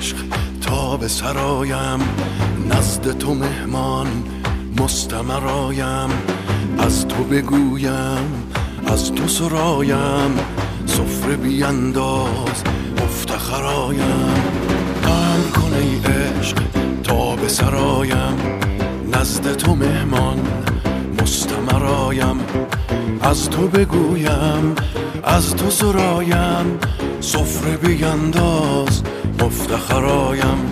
عشق تا به سرایم، نزد تو مهمان مستمرایم. از تو بگویم از تو سرایم، سفره بینداز مفتخرایم. امر کن ای عشق تا به سرایم، نزد تو مهمان مستمرایم. از تو بگویم از تو سرایم، سفره بینداز مفتخرایم.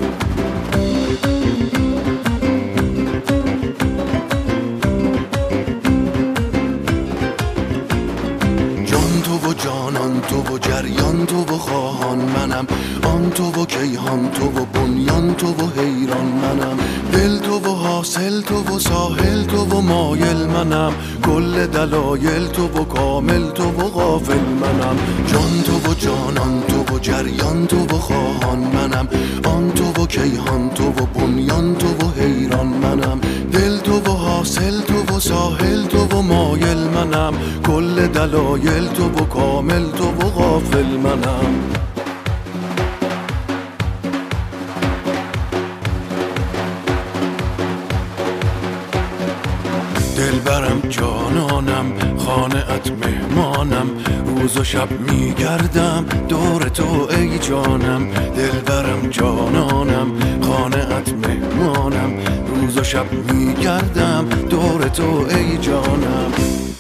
جان تو و جانان تو و جریان تو و خواهان منم، آن تو و کیهان تو و بنیان تو و حیران منم. دل تو و حاصل تو و ساحل تو و مایل منم، کل دلایل تو و کامل تو و غافل منم. جان تو و جانان تو و جریان تو و خواهان منم، آن تو و کیهان تو و بنیان تو و حیران منم. دل تو و حاصل تو و ساحل تو و مایل منم، کل دلایل تو و کامل تو و غافل منم. دلبرم جانانم خانه‌ات مهمانم، روز و شب میگردم دور تو ای جانم. دلبرم جانانم خانه‌ات مهمانم، روز و شب میگردم دور تو ای جانم.